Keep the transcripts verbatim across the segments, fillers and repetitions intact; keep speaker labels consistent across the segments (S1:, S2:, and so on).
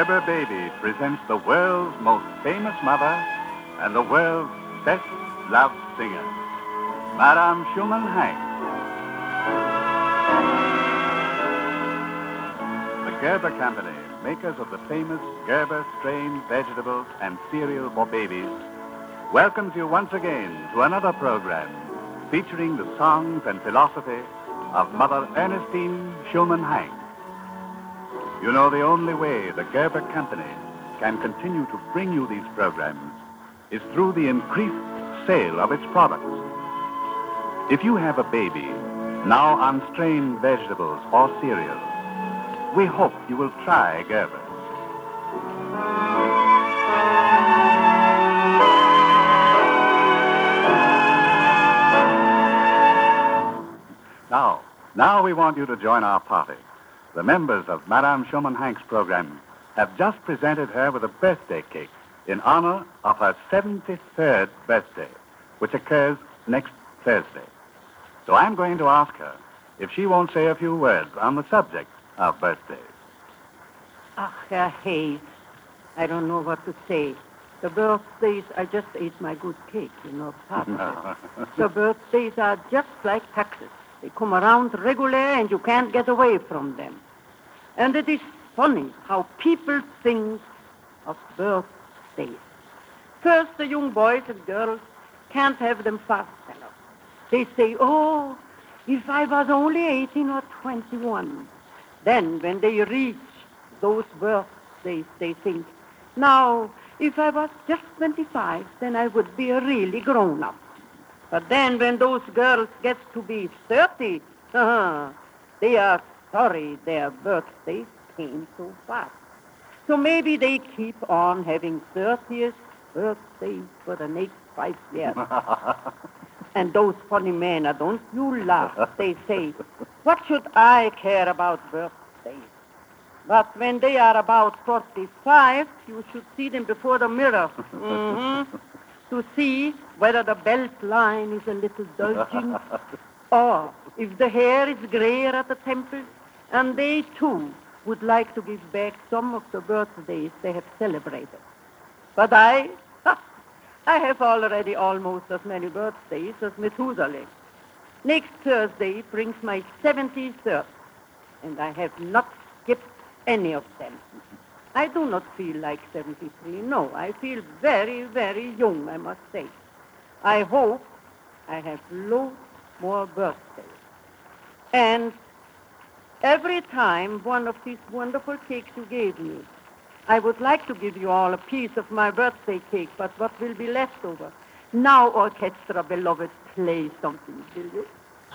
S1: Gerber Baby presents the world's most famous mother and the world's best loved singer, Madame Schumann Hank. The Gerber Company, makers of the famous Gerber strain vegetables and cereal for babies, welcomes you once again to another program featuring the songs and philosophy of Mother Ernestine Schumann Hank. You know, the only way the Gerber Company can continue to bring you these programs is through the increased sale of its products. If you have a baby now on strained vegetables or cereals, we hope you will try Gerber. Now, now we want you to join our party. The members of Madame Schumann Hank's program have just presented her with a birthday cake in honor of her seventy-third birthday, which occurs next Thursday. So I'm going to ask her if she won't say a few words on the subject of birthdays.
S2: Ach, Herr Hayes, I don't know what to say. The birthdays, I just ate my good cake, you know, part of it. The birthdays are just like taxes. They come around regular and you can't get away from them. And it is funny how people think of birthdays. First, the young boys and girls can't have them fast enough. They say, oh, if I was only eighteen or twenty-one. Then, when they reach those birthdays, they think, now, if I was just twenty-five, then I would be a really grown-up. But then, when those girls get to be thirty, uh, they are sorry their birthdays came so fast. So maybe they keep on having thirtieth birthdays for the next five years. And those funny men, now don't you laugh, they say, what should I care about birthdays? But when they are about forty-five, you should see them before the mirror. Mm-hmm. To see whether the belt line is a little bulging, or if the hair is grayer at the temples, and they, too, would like to give back some of the birthdays they have celebrated. But I, I have already almost as many birthdays as Methuselah. Next Thursday brings my seventy-third, and I have not skipped any of them. I do not feel like seventy-three. No, I feel very, very young, I must say. I hope I have loads more birthdays. And every time one of these wonderful cakes you gave me, I would like to give you all a piece of my birthday cake, but what will be left over? Now, orchestra, beloved, play something, will you?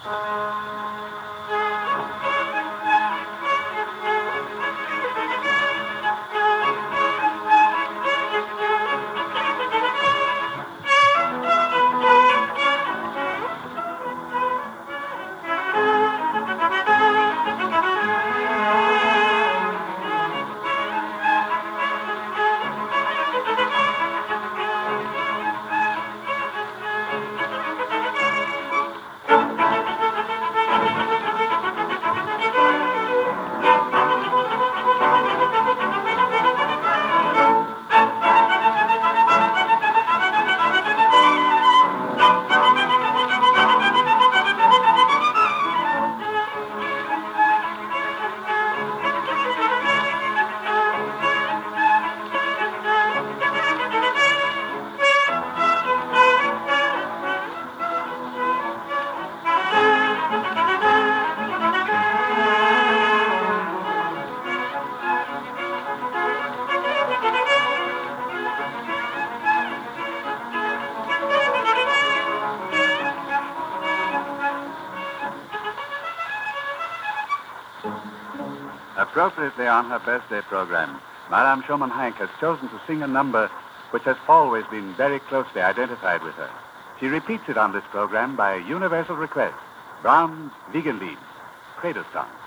S1: Appropriately on her birthday program, Madame Schumann Hank has chosen to sing a number which has always been very closely identified with her. She repeats it on this program by universal request, Brahms' Wiegenlied, Cradle Song.